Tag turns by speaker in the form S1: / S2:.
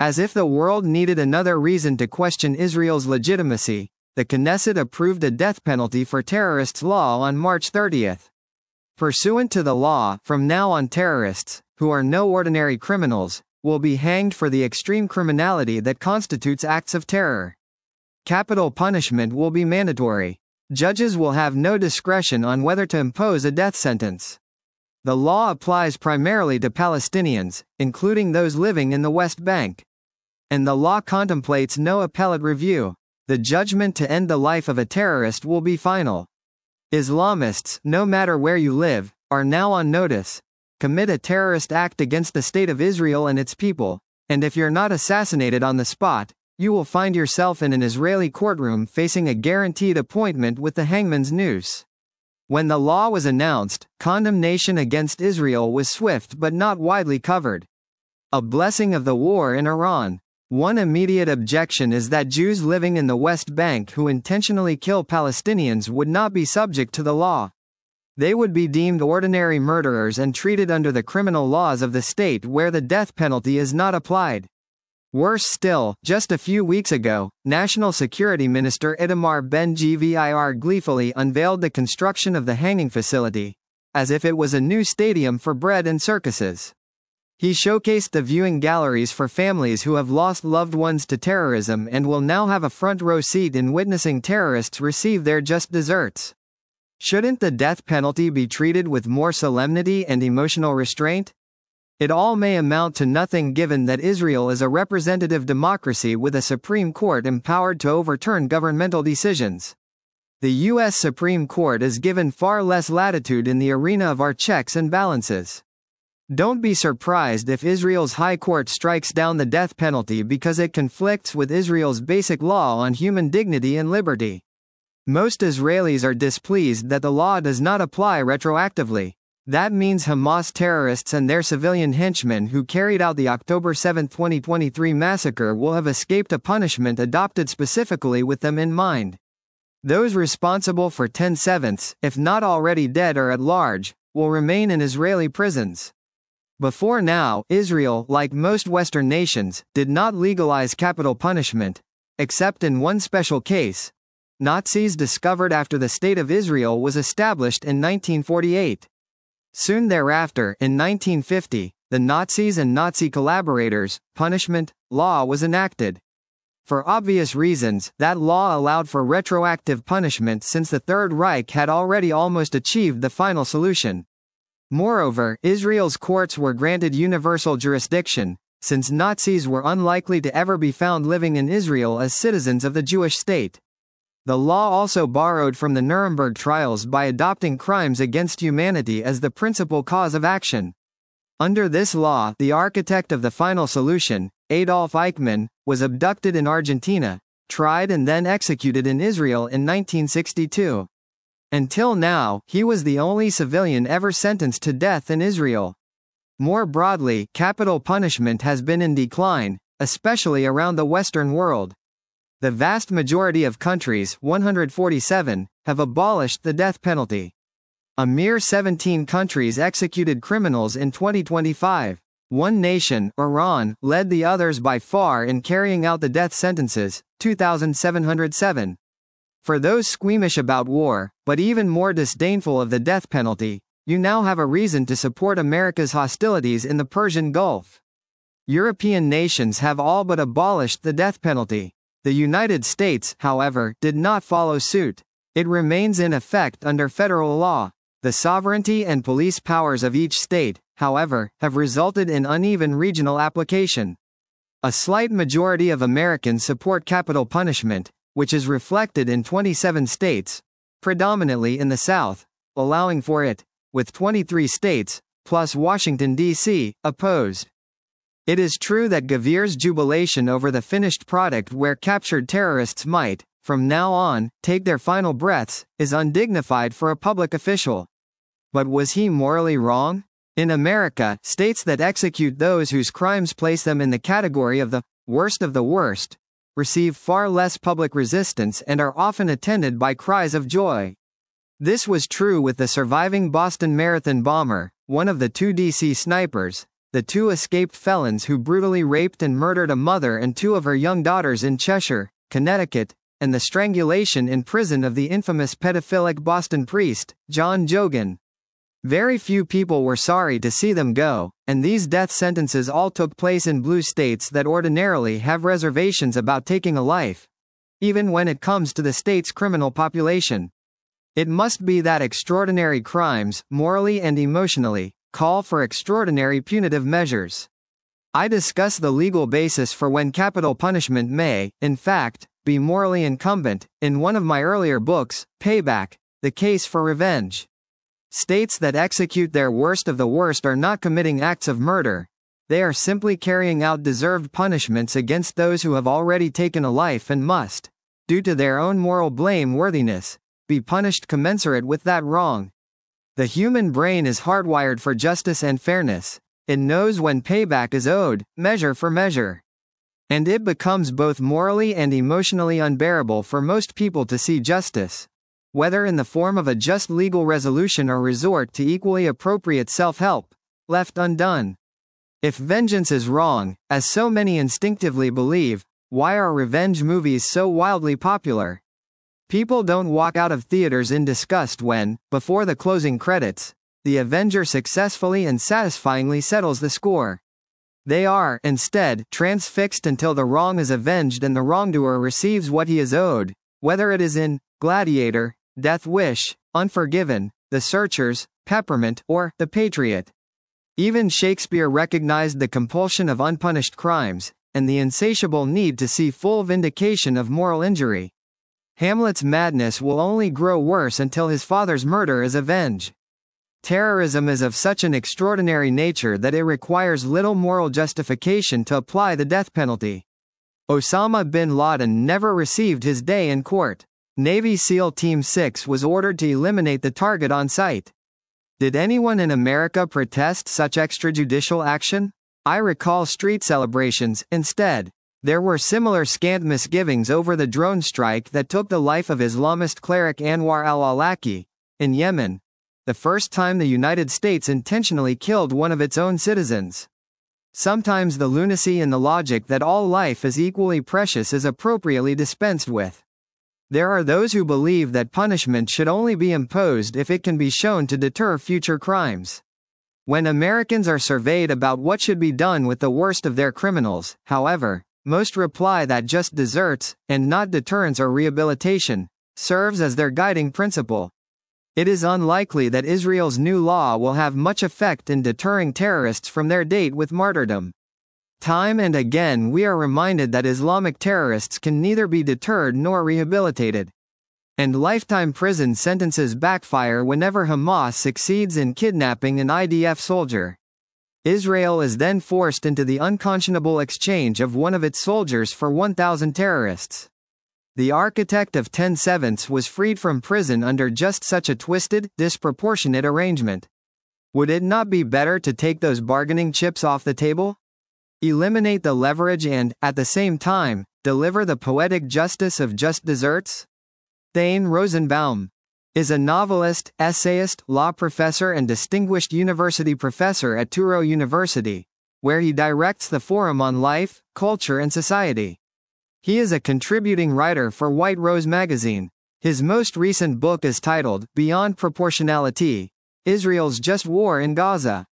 S1: As if the world needed another reason to question Israel's legitimacy, the Knesset approved a death penalty for terrorists law on March 30. Pursuant to the law, from now on terrorists, who are no ordinary criminals, will be hanged for the extreme criminality that constitutes acts of terror. Capital punishment will be mandatory. Judges will have no discretion on whether to impose a death sentence. The law applies primarily to Palestinians, including those living in the West Bank. And the law contemplates no appellate review. The judgment to end the life of a terrorist will be final. Islamists, no matter where you live, are now on notice. Commit a terrorist act against the State of Israel and its people, and if you're not assassinated on the spot, you will find yourself in an Israeli courtroom facing a guaranteed appointment with the hangman's noose. When the law was announced, condemnation against Israel was swift but not widely covered. A blessing of the war in Iran. One immediate objection is that Jews living in the West Bank who intentionally kill Palestinians would not be subject to the law. They would be deemed ordinary murderers and treated under the criminal laws of the state where the death penalty is not applied. Worse still, just a few weeks ago, National Security Minister Itamar Ben-Gvir gleefully unveiled the construction of the hanging facility, as if it was a new stadium for bread and circuses. He showcased the viewing galleries for families who have lost loved ones to terrorism and will now have a front row seat in witnessing terrorists receive their just desserts. Shouldn't the death penalty be treated with more solemnity and emotional restraint? It all may amount to nothing given that Israel is a representative democracy with a Supreme Court empowered to overturn governmental decisions. The U.S. Supreme Court is given far less latitude in the arena of our checks and balances. Don't be surprised if Israel's High Court strikes down the death penalty because it conflicts with Israel's basic law on human dignity and liberty. Most Israelis are displeased that the law does not apply retroactively. That means Hamas terrorists and their civilian henchmen who carried out the October 7, 2023 massacre will have escaped a punishment adopted specifically with them in mind. Those responsible for 10/7, if not already dead or at large, will remain in Israeli prisons. Before now, Israel, like most Western nations, did not legalize capital punishment, except in one special case. Nazis discovered after the State of Israel was established in 1948. Soon thereafter, in 1950, the Nazis and Nazi collaborators' punishment law was enacted. For obvious reasons, that law allowed for retroactive punishment since the Third Reich had already almost achieved the final solution. Moreover, Israel's courts were granted universal jurisdiction, since Nazis were unlikely to ever be found living in Israel as citizens of the Jewish state. The law also borrowed from the Nuremberg trials by adopting crimes against humanity as the principal cause of action. Under this law, the architect of the final solution, Adolf Eichmann, was abducted in Argentina, tried and then executed in Israel in 1962. Until now, he was the only civilian ever sentenced to death in Israel. More broadly, capital punishment has been in decline, especially around the Western world. The vast majority of countries, 147, have abolished the death penalty. A mere 17 countries executed criminals in 2025. One nation, Iran, led the others by far in carrying out the death sentences, 2,707. For those squeamish about war, but even more disdainful of the death penalty, you now have a reason to support America's hostilities in the Persian Gulf. European nations have all but abolished the death penalty. The United States, however, did not follow suit. It remains in effect under federal law. The sovereignty and police powers of each state, however, have resulted in uneven regional application. A slight majority of Americans support capital punishment, which is reflected in 27 states, predominantly in the South, allowing for it, with 23 states, plus Washington, D.C., opposed. It is true that Gvir's jubilation over the finished product where captured terrorists might, from now on, take their final breaths, is undignified for a public official. But was he morally wrong? In America, states that execute those whose crimes place them in the category of the worst of the worst, receive far less public resistance and are often attended by cries of joy. This was true with the surviving Boston Marathon bomber, one of the two D.C. snipers, the two escaped felons who brutally raped and murdered a mother and two of her young daughters in Cheshire, Connecticut, and the strangulation in prison of the infamous pedophilic Boston priest, John Jogan. Very few people were sorry to see them go, and these death sentences all took place in blue states that ordinarily have reservations about taking a life, even when it comes to the state's criminal population. It must be that extraordinary crimes, morally and emotionally, call for extraordinary punitive measures. I discuss the legal basis for when capital punishment may, in fact, be morally incumbent, in one of my earlier books, Payback, The Case for Revenge. States that execute their worst of the worst are not committing acts of murder. They are simply carrying out deserved punishments against those who have already taken a life and must, due to their own moral blameworthiness, be punished commensurate with that wrong. The human brain is hardwired for justice and fairness. It knows when payback is owed, measure for measure. And it becomes both morally and emotionally unbearable for most people to see justice, whether in the form of a just legal resolution or resort to equally appropriate self-help, left undone. If vengeance is wrong, as so many instinctively believe, why are revenge movies so wildly popular? People don't walk out of theaters in disgust when, before the closing credits, the Avenger successfully and satisfyingly settles the score. They are, instead, transfixed until the wrong is avenged and the wrongdoer receives what he is owed, whether it is in Gladiator, Death Wish, Unforgiven, The Searchers, Peppermint, or The Patriot. Even Shakespeare recognized the compulsion of unpunished crimes, and the insatiable need to see full vindication of moral injury. Hamlet's madness will only grow worse until his father's murder is avenged. Terrorism is of such an extraordinary nature that it requires little moral justification to apply the death penalty. Osama bin Laden never received his day in court. Navy SEAL Team 6 was ordered to eliminate the target on sight. Did anyone in America protest such extrajudicial action? I recall street celebrations. Instead, there were similar scant misgivings over the drone strike that took the life of Islamist cleric Anwar al-Awlaki, in Yemen, the first time the United States intentionally killed one of its own citizens. Sometimes the lunacy in the logic that all life is equally precious is appropriately dispensed with. There are those who believe that punishment should only be imposed if it can be shown to deter future crimes. When Americans are surveyed about what should be done with the worst of their criminals, however, most reply that just deserts, and not deterrence or rehabilitation, serves as their guiding principle. It is unlikely that Israel's new law will have much effect in deterring terrorists from their date with martyrdom. Time and again we are reminded that Islamic terrorists can neither be deterred nor rehabilitated. And lifetime prison sentences backfire whenever Hamas succeeds in kidnapping an IDF soldier. Israel is then forced into the unconscionable exchange of one of its soldiers for 1,000 terrorists. The architect of 10/7 was freed from prison under just such a twisted, disproportionate arrangement. Would it not be better to take those bargaining chips off the table? Eliminate the leverage and, at the same time, deliver the poetic justice of just deserts? Thane Rosenbaum is a novelist, essayist, law professor and distinguished university professor at Touro University, where he directs the Forum on Life, Culture and Society. He is a contributing writer for White Rose magazine. His most recent book is titled, Beyond Proportionality: Israel's Just War in Gaza.